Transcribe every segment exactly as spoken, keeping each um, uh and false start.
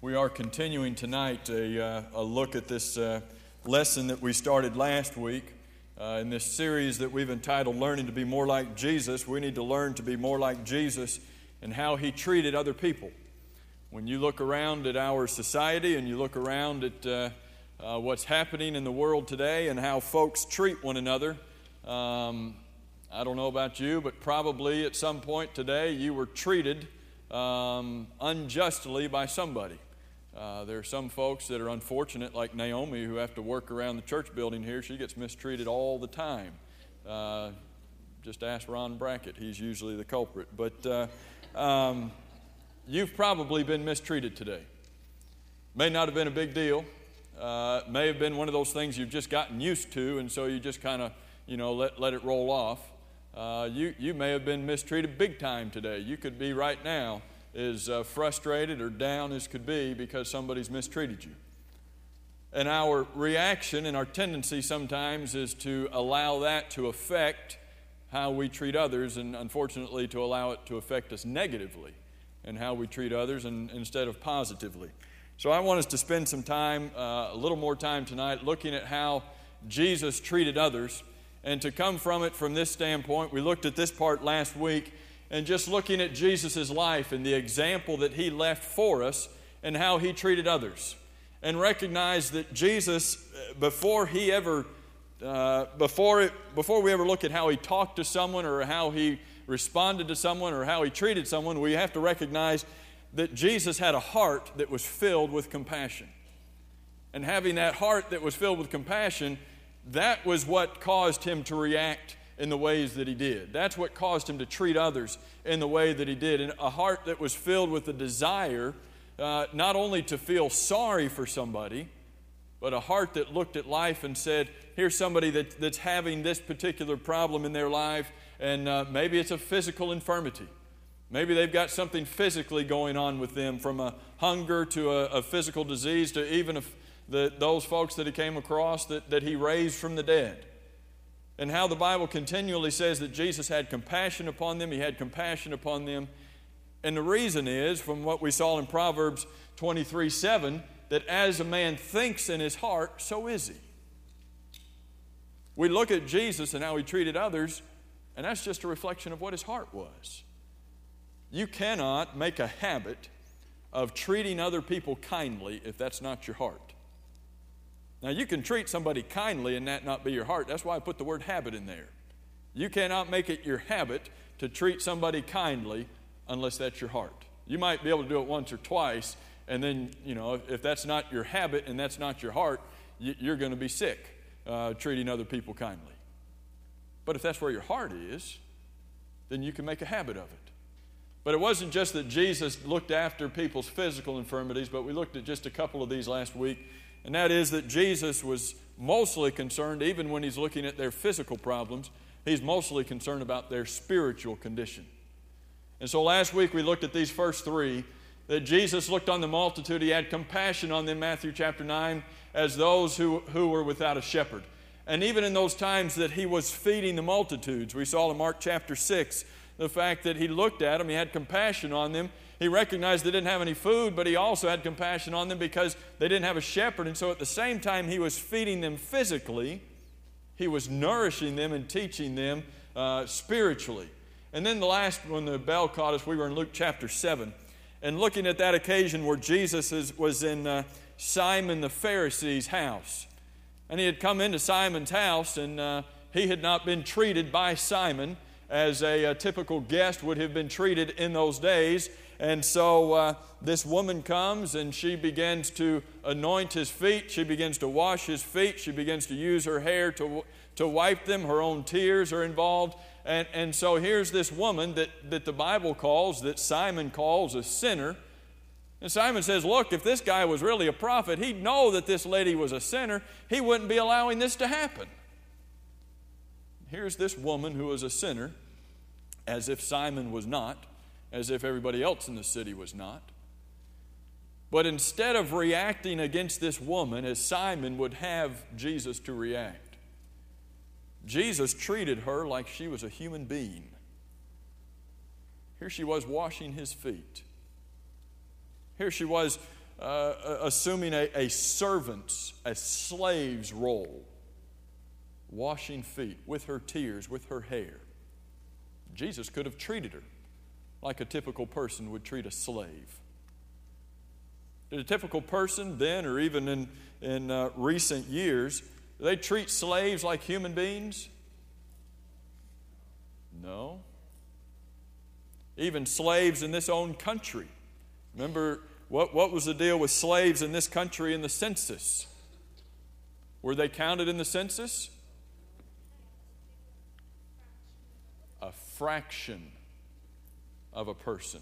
We are continuing tonight a, uh, a look at this uh, lesson that we started last week. Uh, in this series that we've entitled Learning to be More Like Jesus. We need to learn to be more like Jesus and how He treated other people. When you look around at our society and you look around at uh, uh, what's happening in the world today and how folks treat one another, um, I don't know about you, but probably at some point today you were treated um, unjustly by somebody. Uh, there are some folks that are unfortunate, like Naomi, who have to work around the church building here. She gets mistreated all the time. Uh, just ask Ron Brackett. He's usually the culprit. But uh, um, you've probably been mistreated today. May not have been a big deal. Uh, may have been one of those things you've just gotten used to, and so you just kind of, you know, let, let it roll off. Uh, you, you may have been mistreated big time today. You could be right now as uh, frustrated or down as could be because somebody's mistreated you. And our reaction and our tendency sometimes is to allow that to affect how we treat others, and unfortunately to allow it to affect us negatively in how we treat others and, instead of positively. So I want us to spend some time, uh, a little more time tonight, looking at how Jesus treated others. And to come from it from this standpoint, we looked at this part last week, and just looking at Jesus' life and the example that He left for us and how He treated others. And recognize that Jesus, before He ever, uh, before it, before we ever look at how He talked to someone or how He responded to someone or how He treated someone, we have to recognize that Jesus had a heart that was filled with compassion. And having that heart that was filled with compassion, that was what caused Him to react in the ways that He did. That's what caused Him to treat others in the way that He did. And a heart that was filled with the desire uh, not only to feel sorry for somebody, but a heart that looked at life and said, here's somebody that, that's having this particular problem in their life, and uh, maybe it's a physical infirmity. Maybe they've got something physically going on with them, from a hunger to a, a physical disease to even a, the, those folks that He came across that, that He raised from the dead. And how the Bible continually says that Jesus had compassion upon them. He had compassion upon them. And the reason is, from what we saw in Proverbs twenty-three seven, that as a man thinks in his heart, so is he. We look at Jesus and how He treated others, and that's just a reflection of what His heart was. You cannot make a habit of treating other people kindly if that's not your heart. Now, you can treat somebody kindly and that not be your heart. That's why I put the word habit in there. You cannot make it your habit to treat somebody kindly unless that's your heart. You might be able to do it once or twice, and then, you know, if, if that's not your habit and that's not your heart, you, you're going to be sick uh, treating other people kindly. But if that's where your heart is, then you can make a habit of it. But it wasn't just that Jesus looked after people's physical infirmities, but we looked at just a couple of these last week. And that is that Jesus was mostly concerned, even when He's looking at their physical problems, He's mostly concerned about their spiritual condition. And so last week we looked at these first three, that Jesus looked on the multitude. He had compassion on them, Matthew chapter nine, as those who, who were without a shepherd. And even in those times that He was feeding the multitudes, we saw in Mark chapter six, the fact that He looked at them, He had compassion on them. He recognized they didn't have any food, but He also had compassion on them because they didn't have a shepherd. And so at the same time He was feeding them physically, He was nourishing them and teaching them uh, spiritually. And then the last, when the bell caught us, we were in Luke chapter seven. And looking at that occasion where Jesus is, was in uh, Simon the Pharisee's house. And He had come into Simon's house, and uh, he had not been treated by Simon as a, a typical guest would have been treated in those days. And so uh, this woman comes and she begins to anoint His feet. She begins to wash His feet. She begins to use her hair to, to wipe them. Her own tears are involved. And, and so here's this woman that, that the Bible calls, that Simon calls a sinner. And Simon says, look, if this guy was really a prophet, he'd know that this lady was a sinner. He wouldn't be allowing this to happen. Here's this woman who was a sinner, as if Simon was not, as if everybody else in the city was not. But instead of reacting against this woman as Simon would have Jesus to react, Jesus treated her like she was a human being. Here she was washing His feet. Here she was uh, assuming a, a servant's, a slave's role, washing feet with her tears, with her hair. Jesus could have treated her like a typical person would treat a slave. Did a typical person then, or even in, in uh, recent years, do they treat slaves like human beings? No. Even slaves in this own country. Remember, what, what was the deal with slaves in this country in the census? Were they counted in the census? A fraction of a person.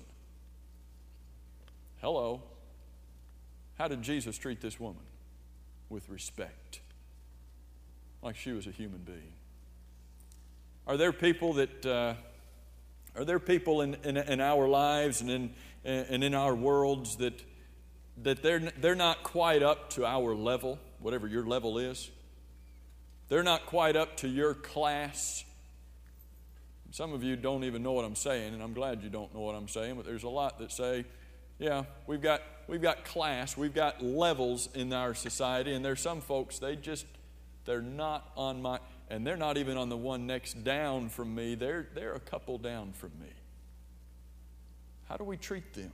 Hello. How did Jesus treat this woman? With respect. Like she was a human being. Are there people that, uh, are there people in, in, in our lives and in, and in our worlds that, that they're, they're not quite up to our level, whatever your level is? They're not quite up to your class. Some of you don't even know what I'm saying, and I'm glad you don't know what I'm saying, but there's a lot that say, yeah, we've got, we've got class, we've got levels in our society, and there's some folks, they just, they're not on my... And they're not even on the one next down from me. They're, they're a couple down from me. How do we treat them?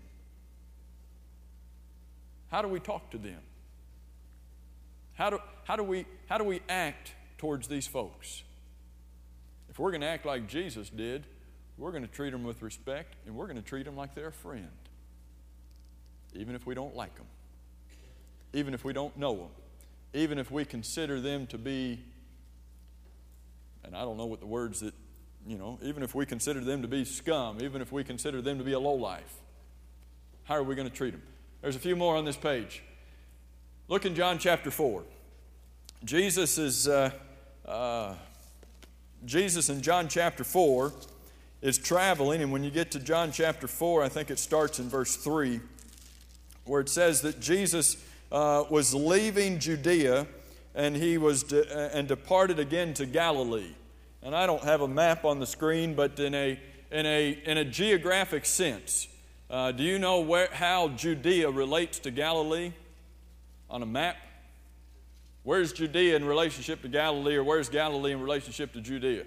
How do we talk to them? How do, how do, we, how do we act towards these folks? If we're going to act like Jesus did, we're going to treat them with respect, and we're going to treat them like they're a friend. Even if we don't like them. Even if we don't know them. Even if we consider them to be... And I don't know what the words that, you know, even if we consider them to be scum, even if we consider them to be a lowlife, how are we going to treat them? There's a few more on this page. Look in John chapter four. Jesus is, uh, uh, Jesus in John chapter four is traveling, and when you get to John chapter four, I think it starts in verse three, where it says that Jesus uh, was leaving Judea, and he was de- and departed again to Galilee. And I don't have a map on the screen, but in a in a in a geographic sense, uh, do you know where how Judea relates to Galilee on a map? Where's Judea in relationship to Galilee, or where's Galilee in relationship to Judea?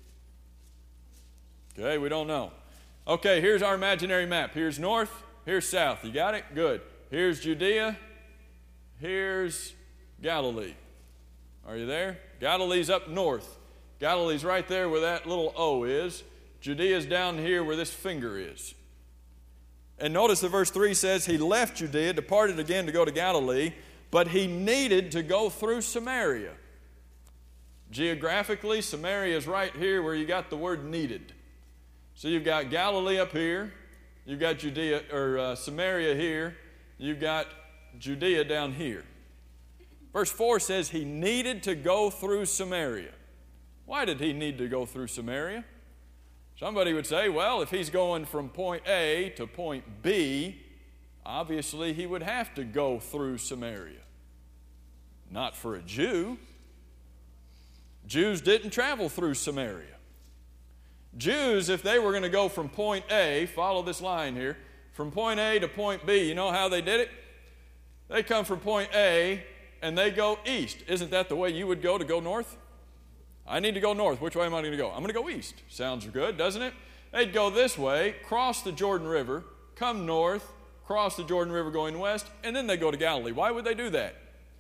Okay, we don't know. Okay, here's our imaginary map. Here's north, here's south. You got it? Good. Here's Judea. Here's Galilee. Are you there? Galilee's up north. Galilee's right there where that little O is. Judea's down here where this finger is. And notice that verse three says, he left Judea, departed again to go to Galilee, but he needed to go through Samaria. Geographically, Samaria is right here where you got the word needed. So you've got Galilee up here, you've got Judea or uh, Samaria here, you've got Judea down here. Verse four says he needed to go through Samaria. Why did he need to go through Samaria? Somebody would say, well, if he's going from point A to point B, obviously he would have to go through Samaria. Not for a Jew. Jews didn't travel through Samaria. Jews, if they were going to go from point A, follow this line here, from point A to point B, you know how they did it? They come from point A and they go east. Isn't that the way you would go to go north? I need to go north. Which way am I going to go? I'm going to go east. Sounds good, doesn't it? They'd go this way, cross the Jordan River, come north, cross the Jordan River going west, and then they go to Galilee. Why would they do that?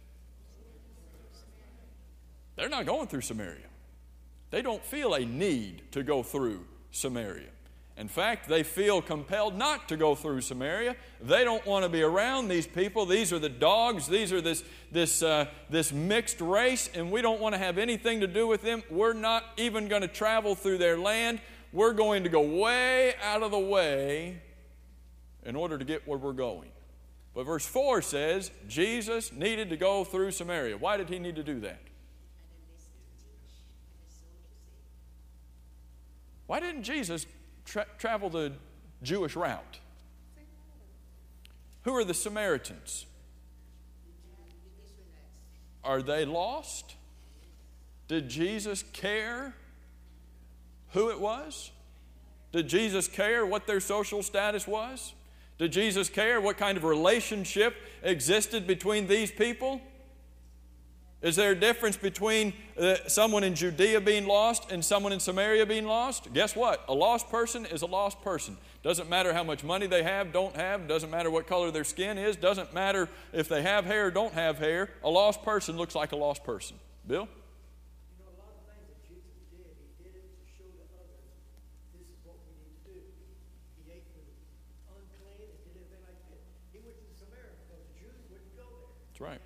They're not going through Samaria. They don't feel a need to go through Samaria. In fact, they feel compelled not to go through Samaria. They don't want to be around these people. These are the dogs. These are this, this, uh, this mixed race, and we don't want to have anything to do with them. We're not even going to travel through their land. We're going to go way out of the way in order to get where we're going. But verse four says Jesus needed to go through Samaria. Why did he need to do that? Why didn't Jesus Tra- travel the Jewish route? Who are the Samaritans? Are they lost? Did Jesus care who it was? Did Jesus care what their social status was? Did Jesus care what kind of relationship existed between these people? Is there a difference between uh, someone in Judea being lost and someone in Samaria being lost? Guess what? A lost person is a lost person. Doesn't matter how much money they have, don't have. Doesn't matter what color their skin is. Doesn't matter if they have hair or don't have hair. A lost person looks like a lost person. Bill? You know, a lot of things that Jesus did, he did it to show to others, this is what we need to do. He ate with unclean and did everything like this. He went to Samaria because the Jews wouldn't go there. That's right.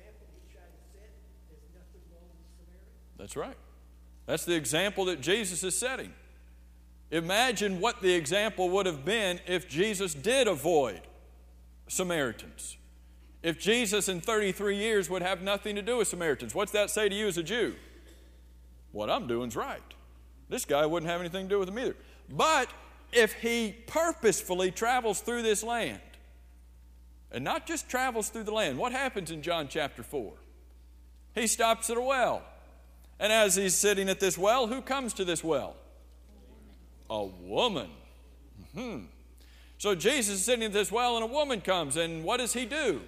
That's right. That's the example that Jesus is setting. Imagine what the example would have been if Jesus did avoid Samaritans. If Jesus in thirty-three years would have nothing to do with Samaritans. What's that say to you as a Jew? What I'm doing is right. This guy wouldn't have anything to do with him either. But if he purposefully travels through this land, and not just travels through the land, what happens in John chapter four? He stops at a well. And as he's sitting at this well, who comes to this well? A woman. Mm-hmm. So Jesus is sitting at this well and a woman comes, and what does he do?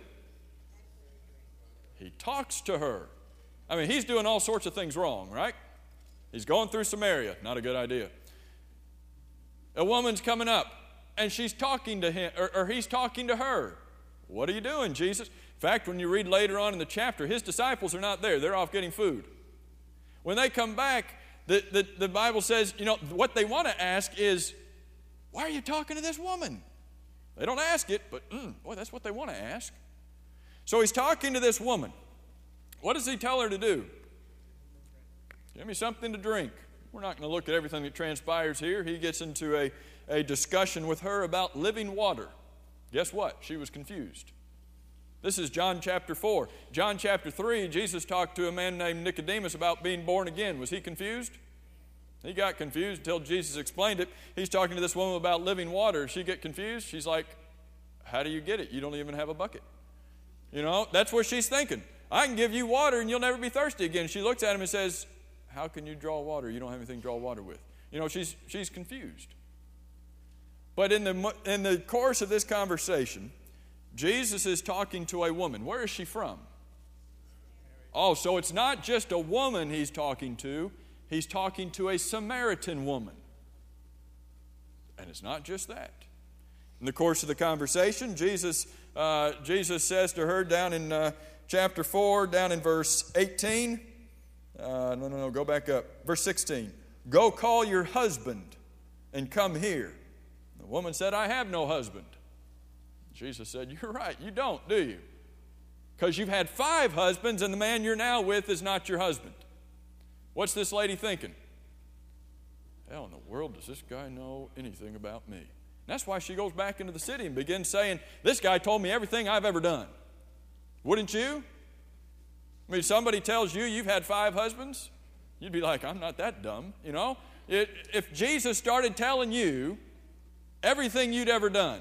He talks to her. I mean, he's doing all sorts of things wrong, right? He's going through Samaria. Not a good idea. A woman's coming up, and she's talking to him, or, or he's talking to her. What are you doing, Jesus? In fact, when you read later on in the chapter, his disciples are not there. They're off getting food. When they come back, the, the, the Bible says, you know, what they want to ask is, why are you talking to this woman? They don't ask it, but mm, boy, that's what they want to ask. So he's talking to this woman. What does he tell her to do? Give me something to drink. We're not going to look at everything that transpires here. He gets into a, a discussion with her about living water. Guess what? She was confused. This is John chapter four. John chapter three, Jesus talked to a man named Nicodemus about being born again. Was he confused? He got confused until Jesus explained it. He's talking to this woman about living water. She get confused. She's like, how do you get it? You don't even have a bucket. You know, that's what she's thinking. I can give you water and you'll never be thirsty again. She looks at him and says, how can you draw water? You don't have anything to draw water with. You know, she's, she's confused. But in the, in the course of this conversation, Jesus is talking to a woman. Where is she from? Oh, so it's not just a woman he's talking to. He's talking to a Samaritan woman. And it's not just that. In the course of the conversation, Jesus, uh, Jesus says to her down in uh, chapter four, down in verse eighteen, uh, no, no, no, go back up. Verse sixteen, go call your husband and come here. The woman said, I have no husband. Jesus said, you're right, you don't, do you? Because you've had five husbands and the man you're now with is not your husband. What's this lady thinking? How in the world does this guy know anything about me? And that's why she goes back into the city and begins saying, this guy told me everything I've ever done. Wouldn't you? I mean, somebody tells you you've had five husbands, you'd be like, I'm not that dumb, you know? It, if Jesus started telling you everything you'd ever done,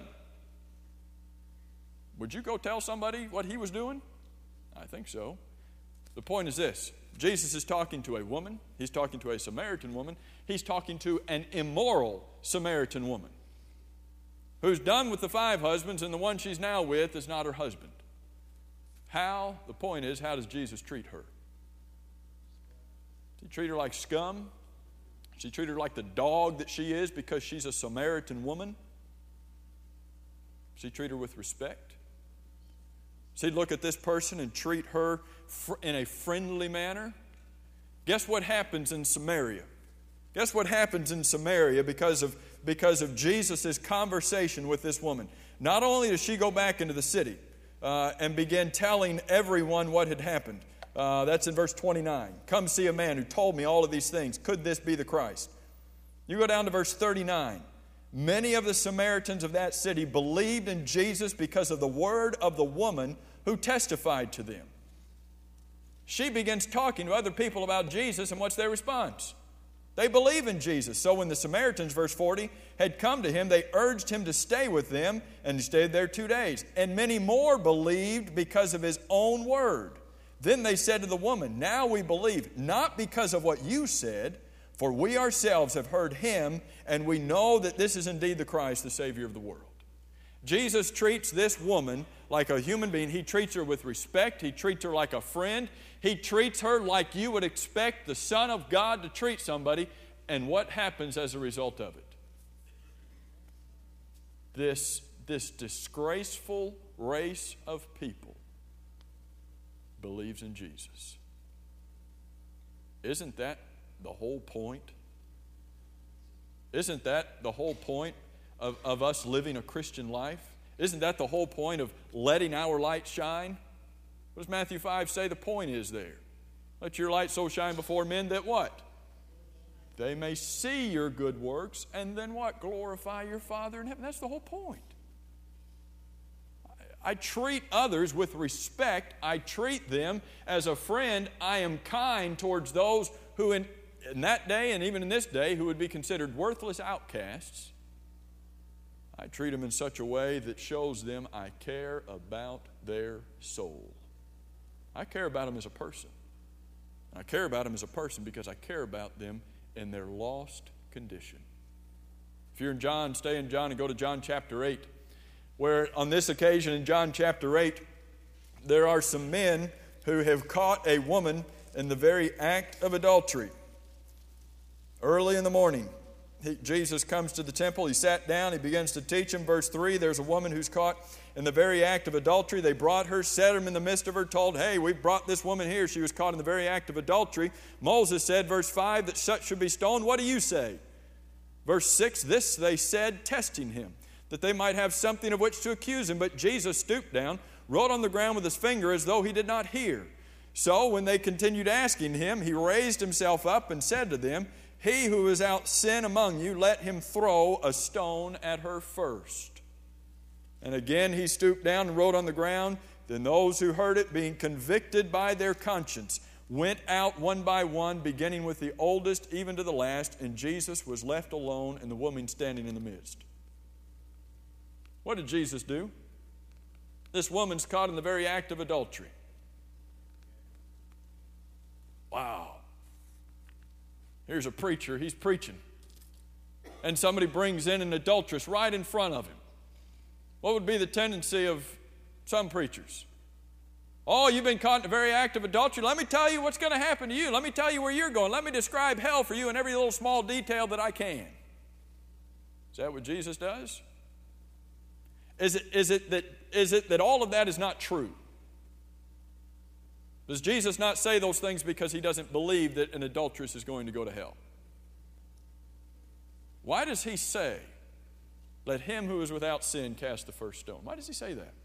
would you go tell somebody what he was doing? I think so. The point is this. Jesus is talking to a woman. He's talking to a Samaritan woman. He's talking to an immoral Samaritan woman who's done with the five husbands, and the one she's now with is not her husband. How? The point is, how does Jesus treat her? Does he treat her like scum? Does he treat her like the dog that she is because she's a Samaritan woman? Does he treat her with respect? Does he look at this person and treat her in a friendly manner? Guess what happens in Samaria? Guess what happens in Samaria because of, because of Jesus' conversation with this woman? Not only does she go back into the city uh, and begin telling everyone what had happened. Uh, that's in verse twenty-nine. Come see a man who told me all of these things. Could this be the Christ? You go down to verse thirty-nine. Many of the Samaritans of that city believed in Jesus because of the word of the woman who testified to them. She begins talking to other people about Jesus, and what's their response? They believe in Jesus. So when the Samaritans, verse forty, had come to him, they urged him to stay with them, and he stayed there two days. And many more believed because of his own word. Then they said to the woman, now we believe, not because of what you said, for we ourselves have heard him, and we know that this is indeed the Christ, the Savior of the world. Jesus treats this woman like a human being. He treats her with respect. He treats her like a friend. He treats her like you would expect the Son of God to treat somebody. And what happens as a result of it? This, this disgraceful race of people believes in Jesus. Isn't that the whole point? Isn't that the whole point of, of us living a Christian life? Isn't that the whole point of letting our light shine? What does Matthew five say the point is there? Let your light so shine before men that what? They may see your good works and then what? Glorify your Father in heaven. That's the whole point. I, I treat others with respect. I treat them as a friend. I am kind towards those who in, in that day and even in this day who would be considered worthless outcasts. I treat them in such a way that shows them I care about their soul. I care about them as a person. I care about them as a person because I care about them in their lost condition. If you're in John, stay in John and go to John chapter eight, where on this occasion in John chapter eight, there are some men who have caught a woman in the very act of adultery. Early in the morning, he, Jesus comes to the temple. He sat down. He begins to teach him. Verse three, there's a woman who's caught in the very act of adultery. They brought her, set her in the midst of her, told, hey, we brought this woman here. She was caught in the very act of adultery. Moses said, verse five, that such should be stoned. What do you say? Verse six, this they said, testing him, that they might have something of which to accuse him. But Jesus stooped down, wrote on the ground with his finger as though he did not hear. So when they continued asking him, he raised himself up and said to them, he who is without sin among you, let him throw a stone at her first. And again he stooped down and wrote on the ground. Then those who heard it, being convicted by their conscience, went out one by one, beginning with the oldest even to the last, and Jesus was left alone and the woman standing in the midst. What did Jesus do? This woman's caught in the very act of adultery. Wow. Here's a preacher, he's preaching. And somebody brings in an adulteress right in front of him. What would be the tendency of some preachers? Oh, you've been caught in the very act of adultery. Let me tell you what's going to happen to you. Let me tell you where you're going. Let me describe hell for you in every little small detail that I can. Is that what Jesus does? Is it, is it, that, is it that all of that is not true? Does Jesus not say those things because he doesn't believe that an adulteress is going to go to hell? Why does he say, let him who is without sin cast the first stone? Why does he say that?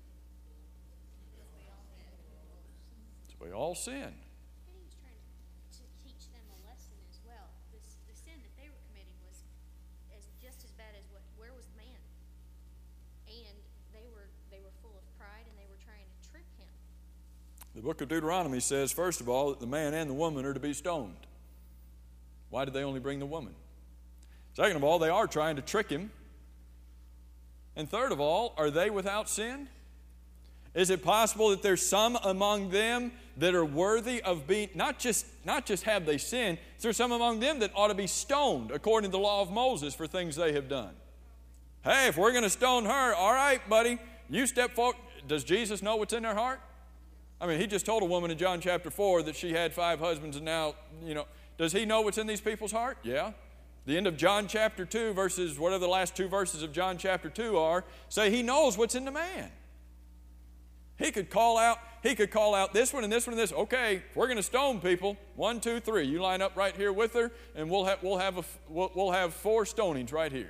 Because we all sin. I think he was trying to teach them a lesson as well. This, the sin that they were committing was as, just as bad as what, where was the man? And they were, they were full of pride and they were trying to trick him. The book of Deuteronomy says, first of all, that the man and the woman are to be stoned. Why did they only bring the woman? Second of all, they are trying to trick him. And third of all, are they without sin? Is it possible that there's some among them that are worthy of being, not just, not just have they sinned, is there some among them that ought to be stoned according to the law of Moses for things they have done? Hey, if we're going to stone her, all right, buddy, you step forward. Does Jesus know what's in their heart? I mean, he just told a woman in John chapter four that she had five husbands and now, you know, does he know what's in these people's heart? Yeah. The end of John chapter two, verses, whatever the last two verses of John chapter two are, say he knows what's in the man. He could call out, he could call out this one and this one and this. Okay, if we're going to stone people, one, two, three. You line up right here with her, and we'll have we'll have a we'll, we'll have four stonings right here.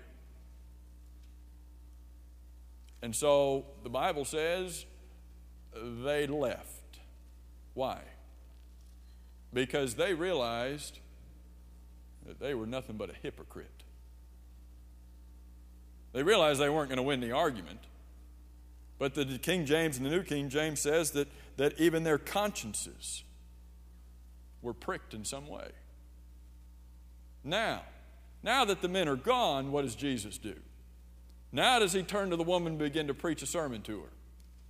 And so the Bible says they left. Why? Because they realized that they were nothing but a hypocrite. They realized they weren't going to win the argument. But the King James and the New King James says that, that even their consciences were pricked in some way. Now, now that the men are gone, what does Jesus do? Now does he turn to the woman and begin to preach a sermon to her?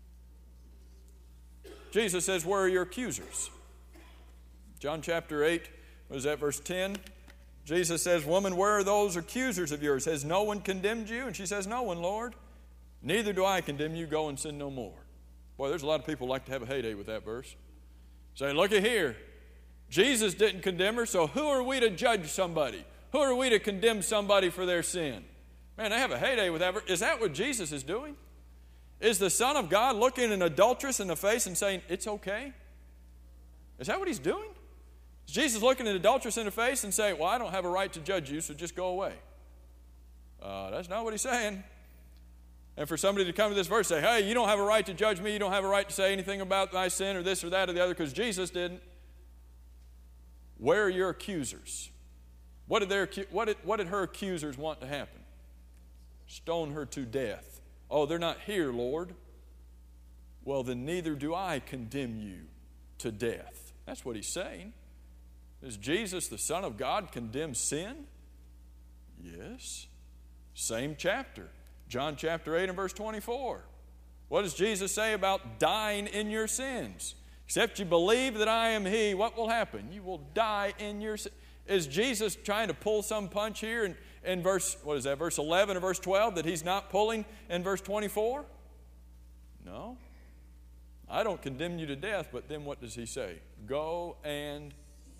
Jesus says, where are your accusers? John chapter eight, what is that, verse ten? Jesus says, woman, where are those accusers of yours? Has no one condemned you? And she says, no one, Lord. Neither do I condemn you. Go and sin no more. Boy, there's a lot of people who like to have a heyday with that verse. Say, look at here. Jesus didn't condemn her, so who are we to judge somebody? Who are we to condemn somebody for their sin? Man, they have a heyday with that verse. Is that what Jesus is doing? Is the Son of God looking an adulteress in the face and saying, it's okay? Is that what he's doing? Is Jesus looking an adulteress in the face and saying, well, I don't have a right to judge you, so just go away? Uh, that's not what he's saying. And for somebody to come to this verse and say, hey, you don't have a right to judge me, you don't have a right to say anything about my sin or this or that or the other because Jesus didn't. Where are your accusers? What did, their, what, did, what did her accusers want to happen? Stone her to death. Oh, they're not here, Lord. Well, then neither do I condemn you to death. That's what he's saying. Does Jesus, the Son of God, condemn sin? Yes. Same chapter. John chapter eight and verse twenty-four. What does Jesus say about dying in your sins? Except you believe that I am he, what will happen? You will die in your sins. Is Jesus trying to pull some punch here in, in verse, what is that, verse eleven or verse twelve that he's not pulling in verse twenty-four? No. I don't condemn you to death, but then what does he say? Go and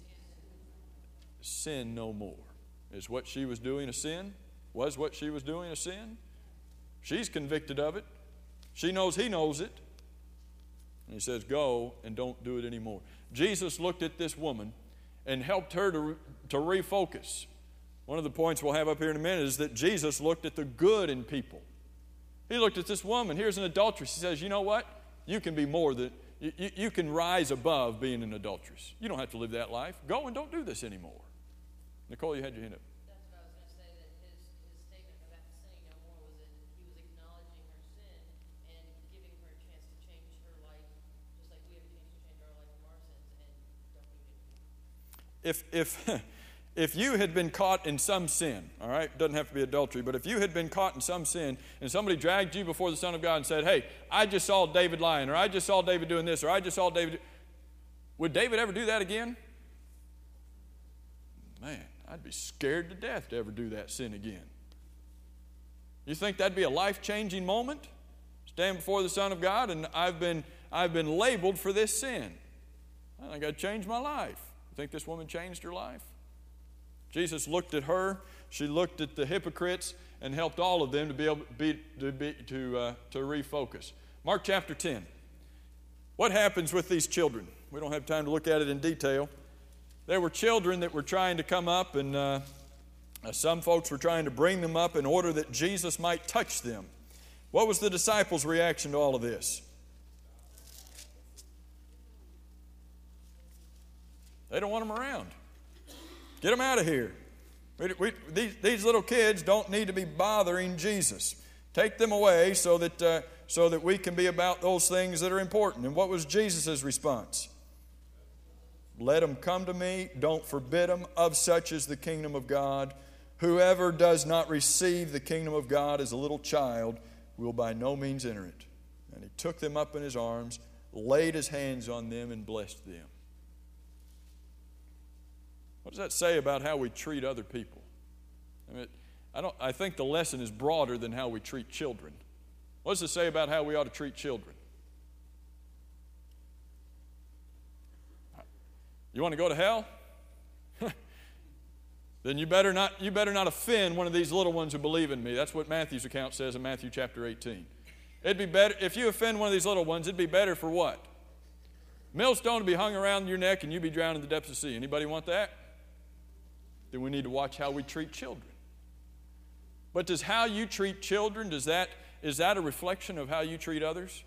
sin no more. Is what she was doing a sin? Was what she was doing a sin? She's convicted of it. She knows he knows it. And he says, go and don't do it anymore. Jesus looked at this woman and helped her to, to refocus. One of the points we'll have up here in a minute is that Jesus looked at the good in people. He looked at this woman. Here's an adulteress. He says, you know what? You can be more than, you, you, you can rise above being an adulteress. You don't have to live that life. Go and don't do this anymore. Nicole, you had your hand up. That's what I was going to say, that his, his statement about sinning no more was that he was acknowledging her sin and giving her a chance to change her life, just like we have a chance to change our life from our sins and don't do it anymore. If, if, if you had been caught in some sin, all right, doesn't have to be adultery, but if you had been caught in some sin and somebody dragged you before the Son of God and said, hey, I just saw David lying, or I just saw David doing this, or I just saw David, would David ever do that again? Man, I'd be scared to death to ever do that sin again. You think that'd be a life-changing moment? Stand before the Son of God and I've been, I've been labeled for this sin. I got to change my life. You think this woman changed her life? Jesus looked at her. She looked at the hypocrites and helped all of them to be able be, to, be, to, uh, to refocus. Mark chapter ten. What happens with these children? We don't have time to look at it in detail. There were children that were trying to come up, and uh, some folks were trying to bring them up in order that Jesus might touch them. What was the disciples' reaction to all of this? They don't want them around. Get them out of here. We, we, these, these little kids don't need to be bothering Jesus. Take them away so that, uh, so that we can be about those things that are important. And what was Jesus' response? Let them come to me. Don't forbid them. Of such is the kingdom of God. Whoever does not receive the kingdom of God as a little child will by no means enter it. And he took them up in his arms, laid his hands on them, and blessed them. What does that say about how we treat other people? I mean, I don't. I think the lesson is broader than how we treat children. What does it say about how we ought to treat children? You want to go to hell? Then you better not you better not offend one of these little ones who believe in me. That's what Matthew's account says in Matthew chapter eighteen. It'd be better if you offend one of these little ones, it'd be better for what? Millstone to be hung around your neck and you be drowned in the depths of the sea. Anybody want that? Then we need to watch how we treat children. But does how you treat children, does that is that a reflection of how you treat others?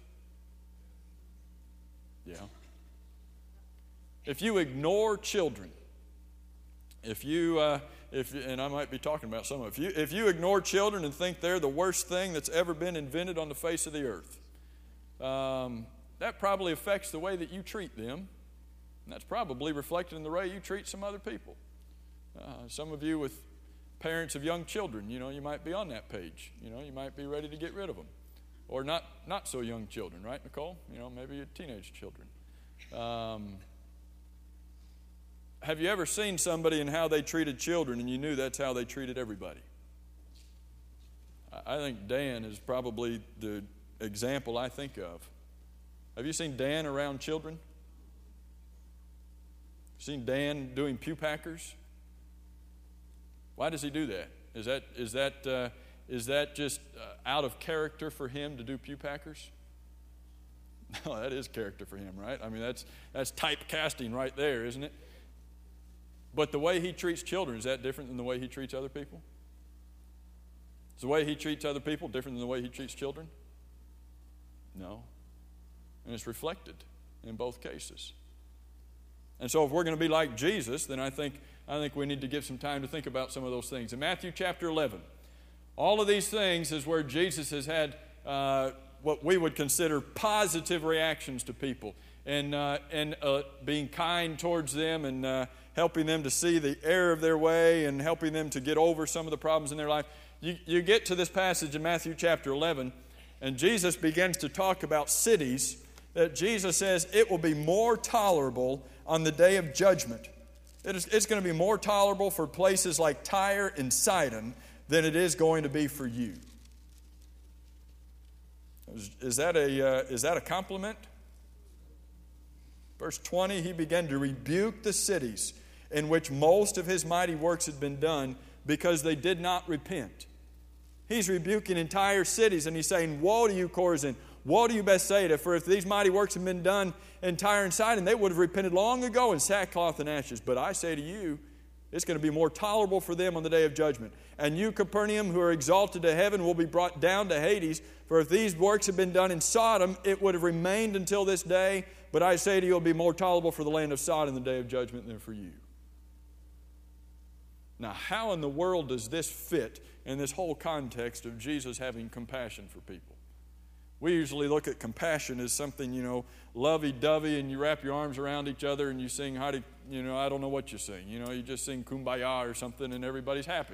Yeah. If you ignore children, if you, uh, if and I might be talking about some of you, if you ignore children and think they're the worst thing that's ever been invented on the face of the earth, um, that probably affects the way that you treat them, and that's probably reflected in the way you treat some other people. Uh, some of you with parents of young children, you know, you might be on that page. You know, you might be ready to get rid of them, or not, not so young children, right, Nicole? You know, maybe teenage children. Um, Have you ever seen somebody and how they treated children and you knew that's how they treated everybody? I think Dan is probably the example I think of. Have you seen Dan around children? Seen Dan doing pew packers? Why does he do that? Is that is that uh, is that just uh, out of character for him to do pew packers? No, that is character for him, right? I mean, that's that's typecasting right there, isn't it? But the way he treats children, is that different than the way he treats other people? Is the way he treats other people different than the way he treats children? No. And it's reflected in both cases. And so if we're going to be like Jesus, then I think I think we need to give some time to think about some of those things. In Matthew chapter eleven, all of these things is where Jesus has had uh, what we would consider positive reactions to people, and uh, and uh, being kind towards them, and uh, helping them to see the error of their way, and helping them to get over some of the problems in their life. You, you get to this passage in Matthew chapter eleven, and Jesus begins to talk about cities that Jesus says it will be more tolerable on the day of judgment. It is, it's going to be more tolerable for places like Tyre and Sidon than it is going to be for you. Is, is that a, uh, is that a compliment? Verse twenty, he began to rebuke the cities in which most of his mighty works had been done because they did not repent. He's rebuking entire cities, and he's saying, woe to you, Chorazin! Woe to you, Bethsaida! For if these mighty works had been done in Tyre and Sidon, they would have repented long ago in sackcloth and ashes. But I say to you, it's going to be more tolerable for them on the day of judgment. And you, Capernaum, who are exalted to heaven, will be brought down to Hades. For if these works had been done in Sodom, it would have remained until this day. But I say to you, it will be more tolerable for the land of Sodom in the day of judgment than for you. Now, how in the world does this fit in this whole context of Jesus having compassion for people? We usually look at compassion as something, you know, lovey-dovey, and you wrap your arms around each other and you sing, how do, you know, I don't know what you sing. You know, you just sing Kumbaya or something and everybody's happy.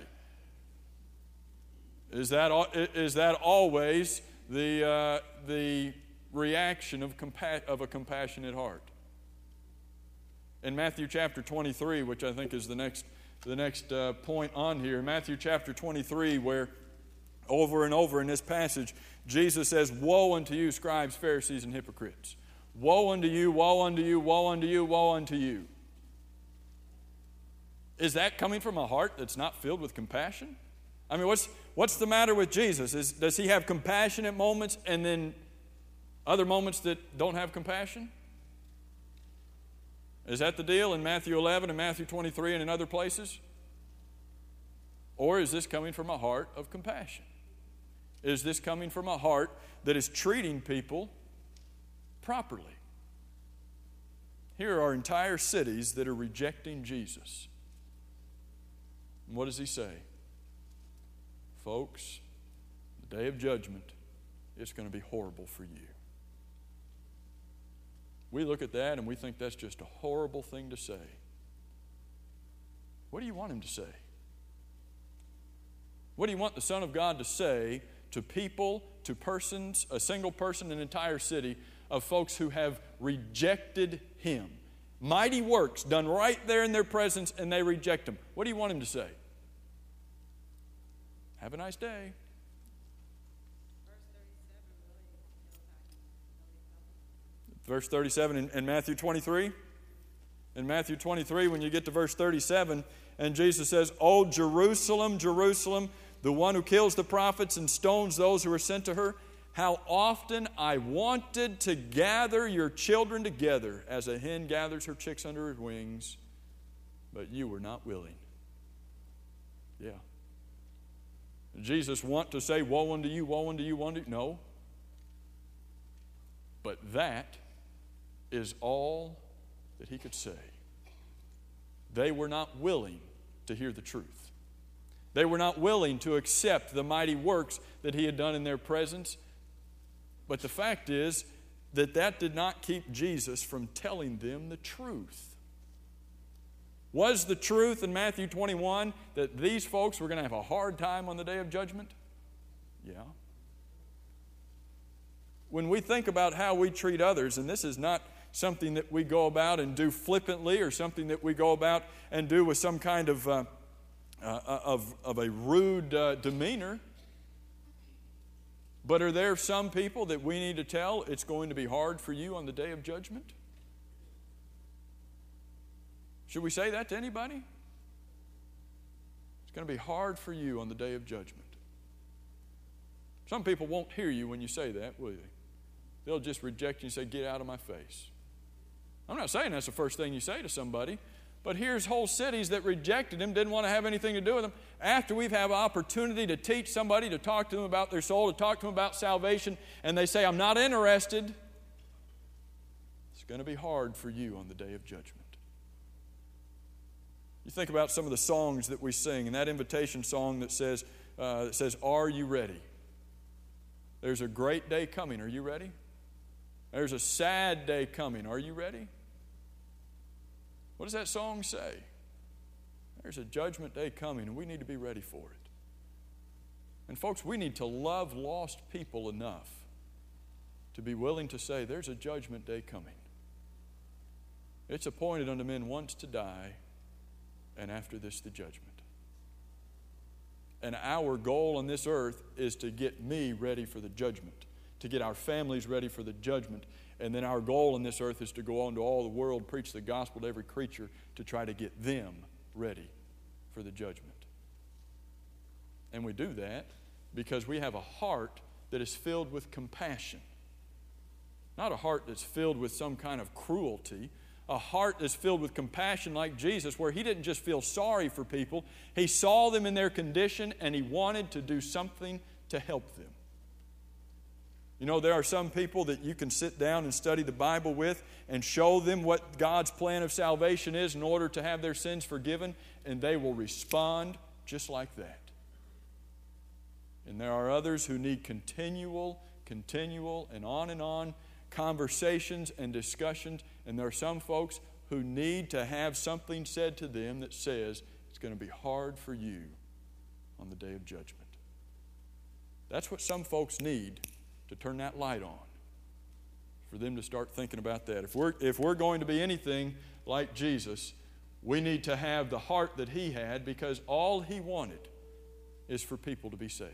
Is that, is that always the, uh, the reaction of, compa- of a compassionate heart? In Matthew chapter twenty-three, which I think is the next, the next uh, point on here, Matthew chapter twenty-three, where over and over in this passage, Jesus says, woe unto you, scribes, Pharisees, and hypocrites. Woe unto you, woe unto you, woe unto you, woe unto you. Is that coming from a heart that's not filled with compassion? I mean, what's, what's the matter with Jesus? Is, does he have compassionate moments and then other moments that don't have compassion? Is that the deal in Matthew eleven and Matthew twenty-three and in other places? Or is this coming from a heart of compassion? Is this coming from a heart that is treating people properly? Here are entire cities that are rejecting Jesus. And what does he say? Folks, the day of judgment, it's going to be horrible for you. We look at that and we think that's just a horrible thing to say. What do you want him to say? What do you want the Son of God to say to people, to persons, a single person, an entire city of folks who have rejected him? Mighty works done right there in their presence, and they reject him. What do you want him to say? Have a nice day. Verse thirty-seven in, in Matthew twenty-three. In Matthew twenty-three, when you get to verse thirty-seven, and Jesus says, O Jerusalem, Jerusalem, the one who kills the prophets and stones those who are sent to her, how often I wanted to gather your children together as a hen gathers her chicks under her wings, but you were not willing. Yeah. Did Jesus want to say, woe unto you, woe unto you, woe unto you? No. But that is all that he could say. They were not willing to hear the truth. They were not willing to accept the mighty works that he had done in their presence. But the fact is that that did not keep Jesus from telling them the truth. Was the truth in Matthew twenty-one that these folks were going to have a hard time on the day of judgment? Yeah. When we think about how we treat others, and this is not something that we go about and do flippantly or something that we go about and do with some kind of, uh, uh, of, of a rude uh, demeanor. But are there some people that we need to tell it's going to be hard for you on the day of judgment? Should we say that to anybody? It's going to be hard for you on the day of judgment. Some people won't hear you when you say that, will they? They'll just reject you and say, get out of my face. I'm not saying that's the first thing you say to somebody, but here's whole cities that rejected him, didn't want to have anything to do with him. After we've had an opportunity to teach somebody, to talk to them about their soul, to talk to them about salvation, and they say, I'm not interested, it's going to be hard for you on the day of judgment. You think about some of the songs that we sing, and that invitation song that says, uh, that says, are you ready? There's a great day coming. Are you ready? There's a sad day coming. Are you ready? What does that song say? There's a judgment day coming, and we need to be ready for it. And folks, we need to love lost people enough to be willing to say, there's a judgment day coming. It's appointed unto men once to die, and after this the judgment. And our goal on this earth is to get me ready for the judgment, to get our families ready for the judgment. And then our goal on this earth is to go on to all the world, preach the gospel to every creature, to try to get them ready for the judgment. And we do that because we have a heart that is filled with compassion. Not a heart that's filled with some kind of cruelty. A heart that's filled with compassion like Jesus, where he didn't just feel sorry for people. He saw them in their condition and he wanted to do something to help them. You know, there are some people that you can sit down and study the Bible with and show them what God's plan of salvation is in order to have their sins forgiven, and they will respond just like that. And there are others who need continual, continual, and on and on conversations and discussions. And there are some folks who need to have something said to them that says it's going to be hard for you on the day of judgment. That's what some folks need to turn that light on, for them to start thinking about that. If we're, if we're going to be anything like Jesus, we need to have the heart that he had, because all he wanted is for people to be saved.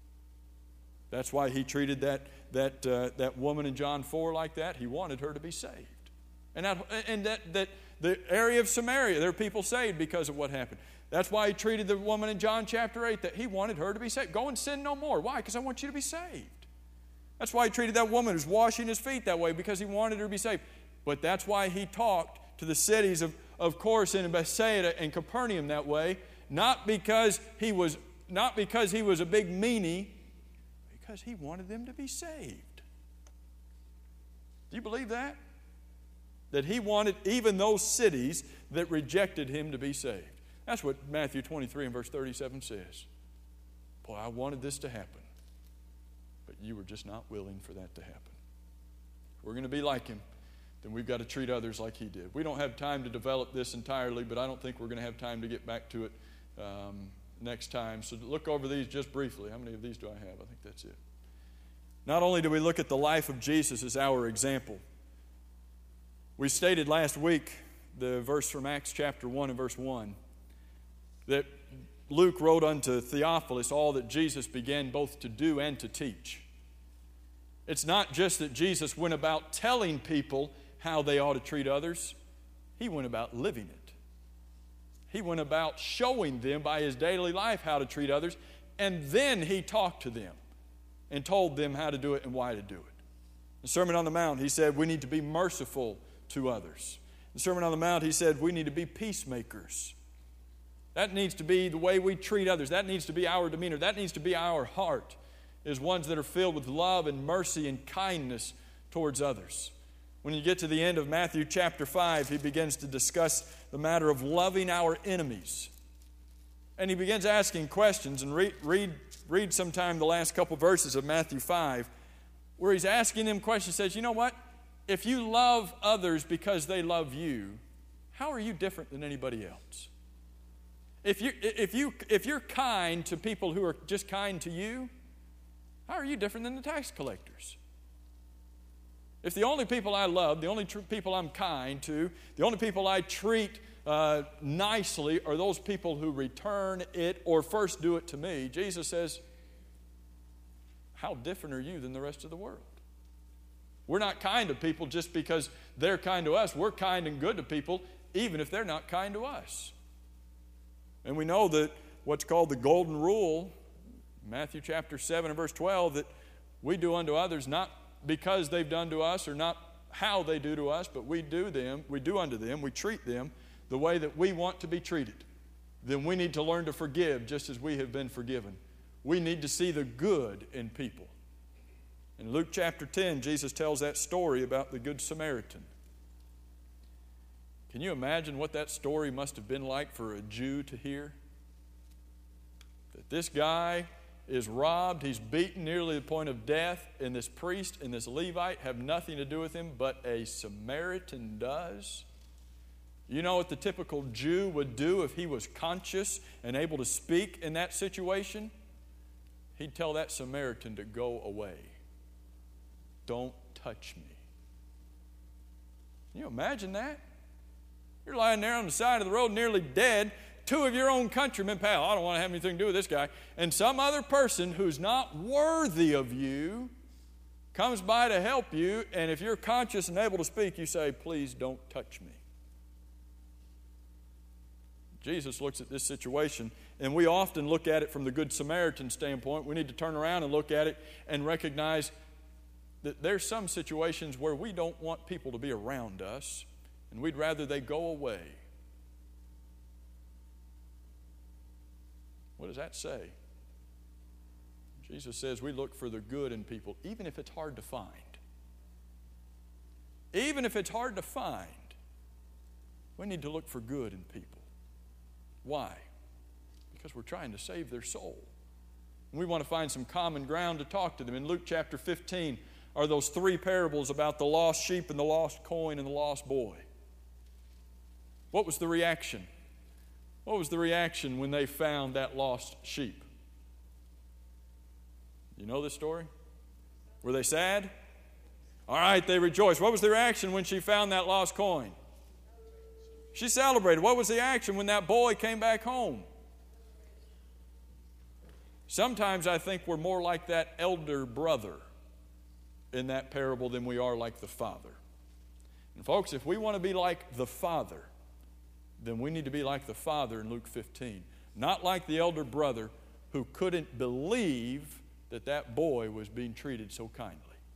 That's why he treated that, that, uh, that woman in John four like that. He wanted her to be saved. And that, and that, that the area of Samaria, there are people saved because of what happened. That's why he treated the woman in John chapter eight, that he wanted her to be saved. Go and sin no more. Why? Because I want you to be saved. That's why he treated that woman who's washing his feet that way, because he wanted her to be saved. But that's why he talked to the cities of, of Chorazin and Bethsaida and Capernaum that way, not because he was not because he was a big meanie, because he wanted them to be saved. Do you believe that? That he wanted even those cities that rejected him to be saved. That's what Matthew twenty-three and verse thirty-seven says. Boy, I wanted this to happen, but you were just not willing for that to happen. If we're going to be like him, then we've got to treat others like he did. We don't have time to develop this entirely, but I don't think we're going to have time to get back to it um, next time. So look over these just briefly. How many of these do I have? I think that's it. Not only do we look at the life of Jesus as our example, we stated last week the verse from Acts chapter one and verse one, that Luke wrote unto Theophilus all that Jesus began both to do and to teach. It's not just that Jesus went about telling people how they ought to treat others. He went about living it. He went about showing them by his daily life how to treat others, and then he talked to them and told them how to do it and why to do it. In the Sermon on the Mount, he said we need to be merciful to others. In the Sermon on the Mount, he said we need to be peacemakers. That needs to be the way we treat others. That needs to be our demeanor. That needs to be our heart, is ones that are filled with love and mercy and kindness towards others. When you get to the end of Matthew chapter five, he begins to discuss the matter of loving our enemies. And he begins asking questions, and read, read, read sometime the last couple verses of Matthew five, where he's asking them questions. He says, you know what? If you love others because they love you, how are you different than anybody else? If, you, if, you, if you're kind to people who are just kind to you, how are you different than the tax collectors? If the only people I love, the only tr- people I'm kind to, the only people I treat uh, nicely are those people who return it or first do it to me, Jesus says, how different are you than the rest of the world? We're not kind to people just because they're kind to us. We're kind and good to people even if they're not kind to us. And we know that what's called the golden rule, Matthew chapter seven and verse twelve, that we do unto others not because they've done to us or not how they do to us, but we do them, we do unto them, we treat them the way that we want to be treated. Then we need to learn to forgive just as we have been forgiven. We need to see the good in people. In Luke chapter ten, Jesus tells that story about the Good Samaritan. Can you imagine what that story must have been like for a Jew to hear? That this guy is robbed, he's beaten nearly to the point of death, and this priest and this Levite have nothing to do with him, but a Samaritan does. You know what the typical Jew would do if he was conscious and able to speak in that situation? He'd tell that Samaritan to go away. Don't touch me. Can you imagine that? You're lying there on the side of the road nearly dead. Two of your own countrymen, pal, I don't want to have anything to do with this guy. And some other person who's not worthy of you comes by to help you, and if you're conscious and able to speak, you say, please don't touch me. Jesus looks at this situation, and we often look at it from the Good Samaritan standpoint. We need to turn around and look at it and recognize that there's some situations where we don't want people to be around us, and we'd rather they go away. What does that say? Jesus says we look for the good in people, even if it's hard to find. Even if it's hard to find, we need to look for good in people. Why? Because we're trying to save their soul. And we want to find some common ground to talk to them. In Luke chapter fifteen are those three parables about the lost sheep and the lost coin and the lost boy. What was the reaction? What was the reaction when they found that lost sheep? You know this story? Were they sad? All right, they rejoiced. What was the reaction when she found that lost coin? She celebrated. What was the action when that boy came back home? Sometimes I think we're more like that elder brother in that parable than we are like the father. And folks, if we want to be like the father, then we need to be like the father in Luke fifteen. Not like the elder brother who couldn't believe that that boy was being treated so kindly.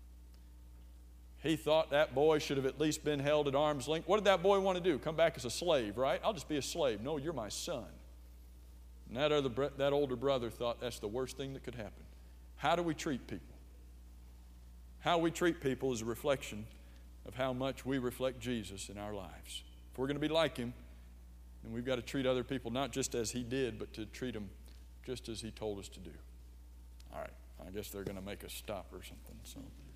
He thought that boy should have at least been held at arm's length. What did that boy want to do? Come back as a slave, right? I'll just be a slave. No, you're my son. And that, other, that older brother thought that's the worst thing that could happen. How do we treat people? How we treat people is a reflection of how much we reflect Jesus in our lives. If we're going to be like him, then we've got to treat other people not just as he did, but to treat them just as he told us to do. All right, I guess they're going to make us stop or something. So.